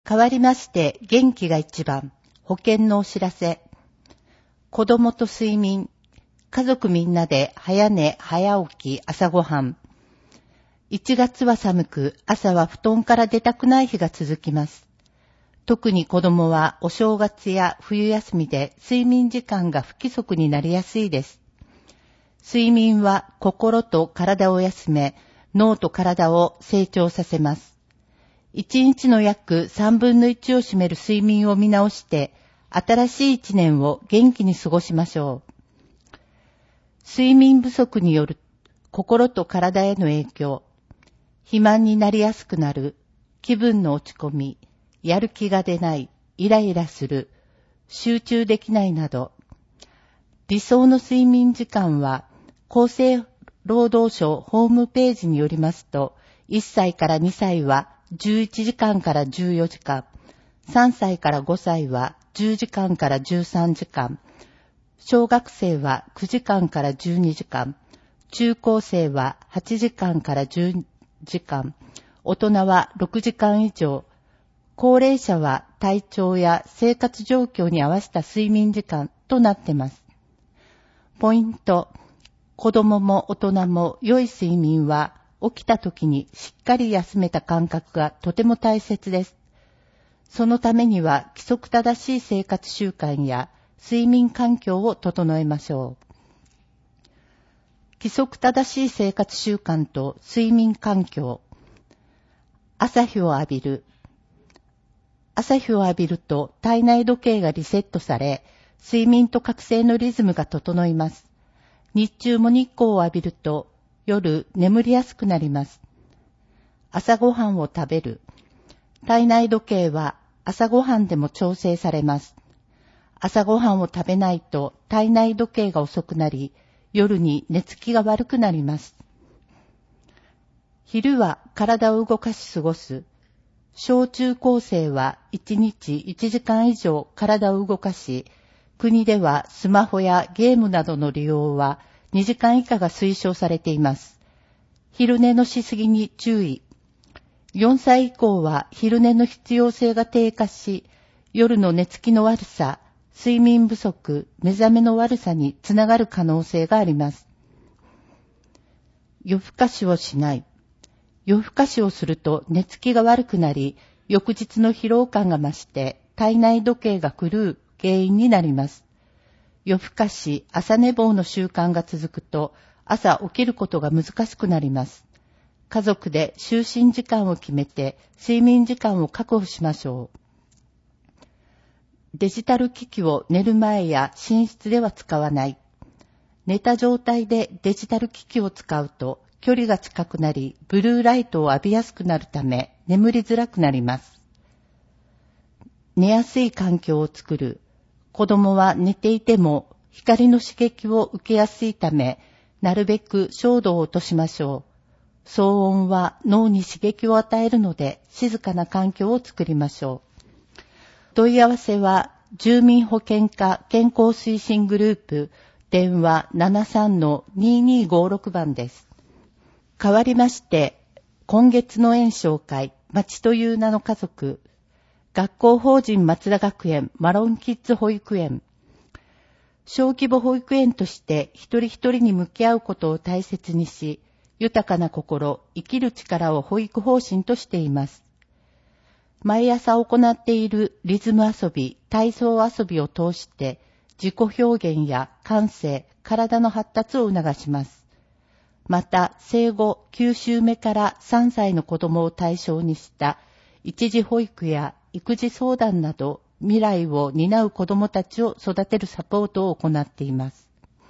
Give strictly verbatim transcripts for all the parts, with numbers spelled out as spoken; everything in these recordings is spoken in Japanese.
変わりまして元気が一番、保険のお知らせ。子供と睡眠、家族みんなで早寝早起き朝ごはん。いちがつは寒く、朝は布団から出たくない日が続きます。特に子供はお正月や冬休みで睡眠時間が不規則になりやすいです。睡眠は心と体を休め、脳と体を成長させます。一日の約三分の一を占める睡眠を見直して、新しい一年を元気に過ごしましょう。睡眠不足による心と体への影響、肥満になりやすくなる、気分の落ち込み、やる気が出ない、イライラする、集中できないなど、理想の睡眠時間は、厚生労働省ホームページによりますと、いっさいからにさいはじゅういちじかんからじゅうよじかん、さんさいからごさいはじゅうじかんからじゅうさんじかん、小学生はくじかんからじゅうにじかん、中高生ははちじかんからじゅうじかん、大人はろくじかん以上、高齢者は体調や生活状況に合わせた睡眠時間となっています。ポイント、子供も大人も良い睡眠は起きた時にしっかり休めた感覚がとても大切です。そのためには規則正しい生活習慣や睡眠環境を整えましょう。規則正しい生活習慣と睡眠環境。朝日を浴びる。朝日を浴びると体内時計がリセットされ、睡眠と覚醒のリズムが整います。日中も日光を浴びると夜眠りやすくなります。朝ごはんを食べる。体内時計は朝ごはんでも調整されます。朝ごはんを食べないと体内時計が遅くなり、夜に寝つきが悪くなります。昼は体を動かし過ごす。小中高生はいちにちいちじかん以上体を動かし、国ではスマホやゲームなどの利用はにじかん以下が推奨されています。昼寝のしすぎに注意。よんさい以降は昼寝の必要性が低下し、夜の寝つきの悪さ、睡眠不足、目覚めの悪さにつながる可能性があります。夜更かしをしない。夜更かしをすると寝つきが悪くなり、翌日の疲労感が増して体内時計が狂う原因になります。夜更かし、朝寝坊の習慣が続くと朝起きることが難しくなります。家族で就寝時間を決めて睡眠時間を確保しましょう。デジタル機器を寝る前や寝室では使わない。寝た状態でデジタル機器を使うと距離が近くなり、ブルーライトを浴びやすくなるため眠りづらくなります。寝やすい環境を作る。子供は寝ていても光の刺激を受けやすいため、なるべく照度を落としましょう。騒音は脳に刺激を与えるので、静かな環境を作りましょう。問い合わせは、住民保健課健康推進グループ、電話 ななさんのにーにーごーろく 番です。変わりまして、今月の演唱会、町という名の家族、学校法人松田学園マロンキッズ保育園、小規模保育園として一人一人に向き合うことを大切にし、豊かな心、生きる力を保育方針としています。毎朝行っているリズム遊び、体操遊びを通して自己表現や感性、体の発達を促します。また、生後きゅう週目からさんさいの子供を対象にした一時保育や育児相談など未来を担う子供たちを育てるサポートを行っています。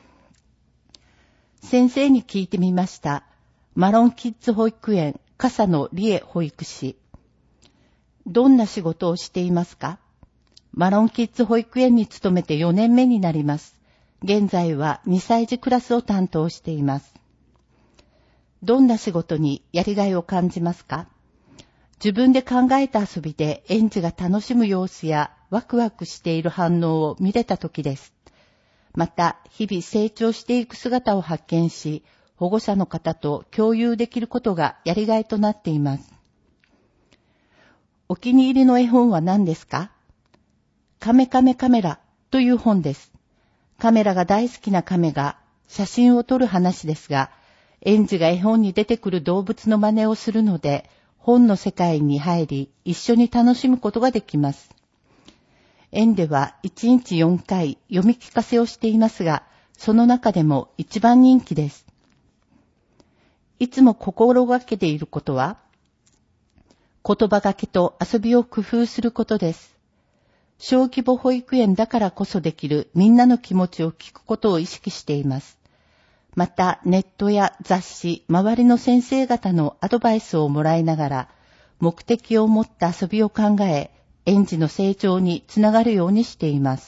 先生に聞いてみました。マロンキッズ保育園笠野理恵保育士。どんな仕事をしていますか？マロンキッズ保育園に勤めてよねんめになります。現在はにさい児クラスを担当しています。どんな仕事にやりがいを感じますか？自分で考えた遊びで園児が楽しむ様子やワクワクしている反応を見れた時です。また、日々成長していく姿を発見し、保護者の方と共有できることがやりがいとなっています。 お気に入りの絵本は何ですか？カメカメカメラという本です。カメラが大好きなカメが写真を撮る話ですが、園児が絵本に出てくる動物の真似をするので、本の世界に入り、一緒に楽しむことができます。園ではいちにちよんかい読み聞かせをしていますが、その中でも一番人気です。いつも心がけていることは、言葉がけと遊びを工夫することです。小規模保育園だからこそできるみんなの気持ちを聞くことを意識しています。またネットや雑誌、周りの先生方のアドバイスをもらいながら、目的を持った遊びを考え、園児の成長につながるようにしています。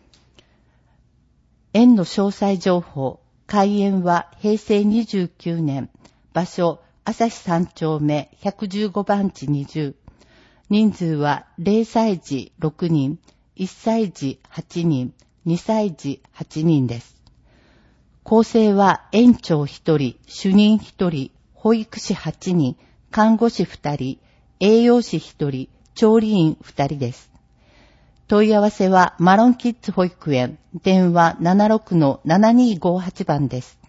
園の詳細情報、開園はへいせいにじゅうきゅうねん、場所、朝日さん丁目ひゃくじゅうごばんちにじゅう、人数はぜろさいじろくにん、いっさいじはちにん、にさいじはちにんです。構成は園長ひとり、主任ひとり、保育士はちにん、看護師ふたり、栄養士ひとり、調理員ふたりです。問い合わせはマロンキッズ保育園、電話 ななろくのななにーごーはち 番です。